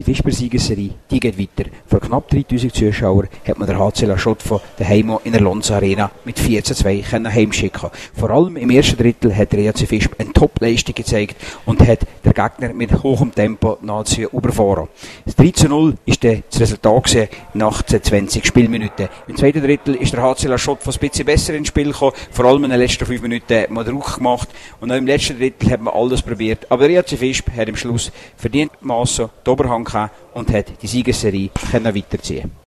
Fischber-Siegesserie, die geht weiter. Vor knapp 3000 Zuschauern hat man der HC La Chaux de Fonds daheim in der Lonza Arena mit 4:2 heimschicken. Vor allem im ersten Drittel hat der EAC Fischber eine Top-Leistung gezeigt und hat der Gegner mit hohem Tempo nahezu überfahren. Das 3:0 ist das Resultat nach 20 Spielminuten. Im zweiten Drittel ist der HC La Chaux de Fonds ein bisschen besser ins Spiel gekommen. Vor allem in den letzten 5 Minuten hat man Druck gemacht und auch im letzten Drittel hat man alles probiert. Aber der EAC Fischber hat am Schluss verdientermassen die Oberhand gehabt und hat die Siegesserie weiterziehen können.